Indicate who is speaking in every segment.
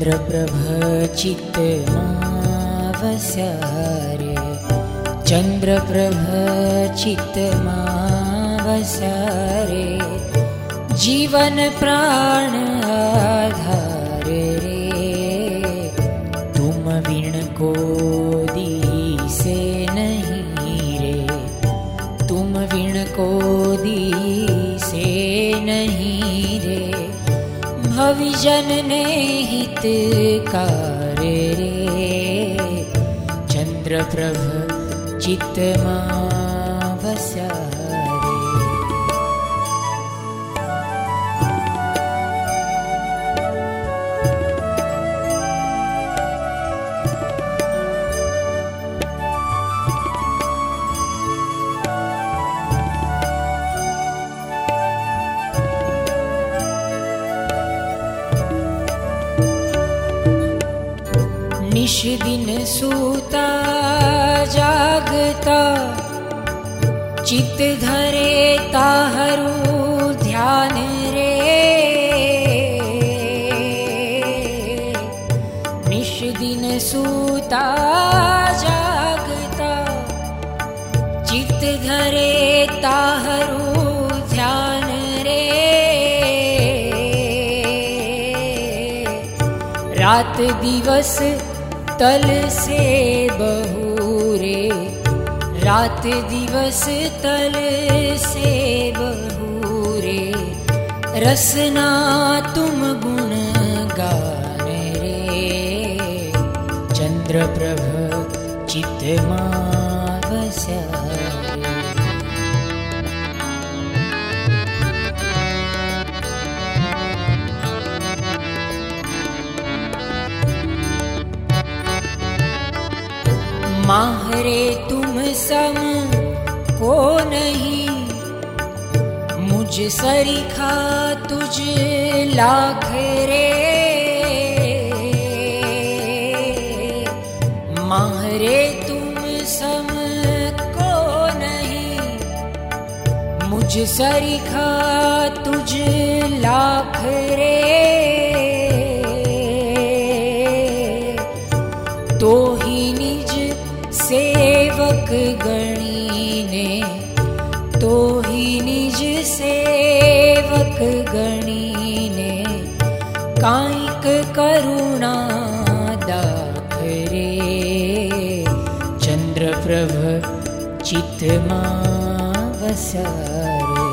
Speaker 1: चंद्रप्रभ चित्तमा वस्यारे, चंद्रप्रभ चित्तमा वस्यारे, जीवन प्राण आधारे रे, तुम बिन को दिसे नहीं रे, तुम बिन को दिसे नहीं रे, भविजन ने हितकार रे, चंद्रप्रभ चित्तमा वस्यारे। निश दिन सूता जागता, चित्त धरे ताहरू ध्यान रे, निश दिन सूता जागता, चित्त धरे ताहरू ध्यान रे, रात दिवस तल से बहुरे, रात दिवस तल से बहुरे, रसना तुम गुण गान रे, चंद्रप्रभ चित्तमा वस्यारे। माहरे तुम सम को नहीं, मुझ सरीखा तुझ लाख रे, माहरे तुम सम को नहीं, मुझ सरीखा तुझ लाख रे, तो ही निज सेवक गणी ने, तो ही निज सेवक गणी ने, कायिक करुणा दाख रे, चंद्रप्रभ चित्तमा वस्यारे।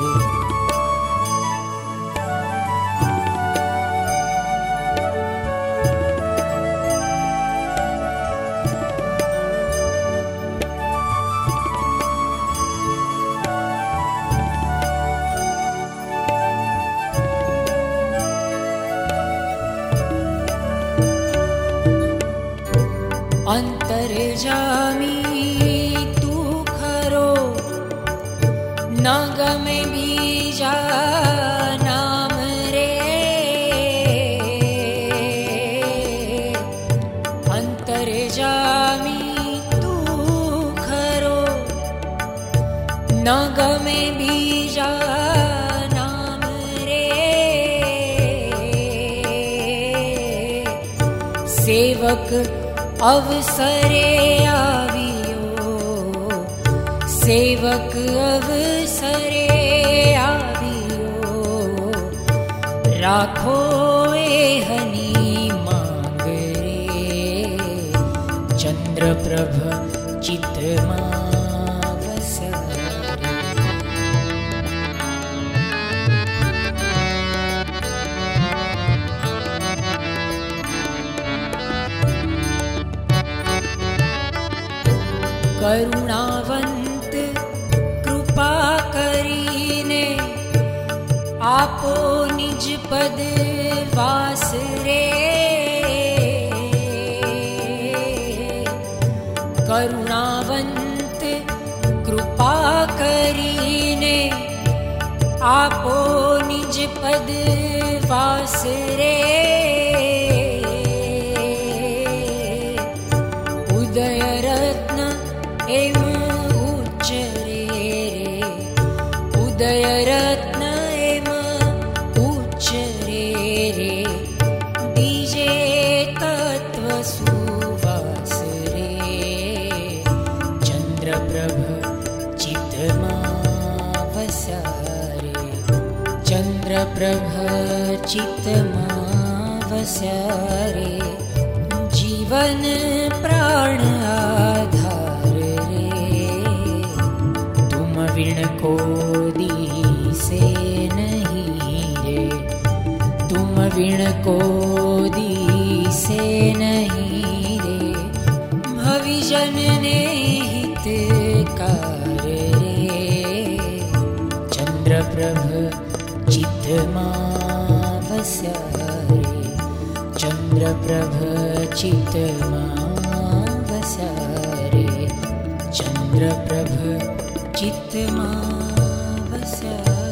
Speaker 1: अंतर्जामी तू खरो, न गमे बीजा नाम रे, अंतर्जामी तू खरो, न गमे बीजा नाम रे, सेवक अवसरे आवियो, सेवक अवसरे आवियो, राखो एहनी मांग रे, चंद्रप्रभ चित्तमा वस्यारे। करुणावंत कृपा करीने, आपो निज पद वास रे, करुणावंत कृपा करीने, आपो निज पद वास रे, उदय रत्न एम उच्च रे, उदय रत्न एम उच्च रे, बीजे चन्द्रप्रभ चित्तमा वस्या रे, जीवन प्राण आधार रे। तुम विण को दिसे नहीं रे, तुम विण को दिसे नहीं रे। भविजन ने हितकार रे, चन्द्रप्रभ चित्तमा वस्या रे, चन्द्रप्रभ चित्तमा वस्या रे, चन्द्रप्रभ चित्तमा वस्या।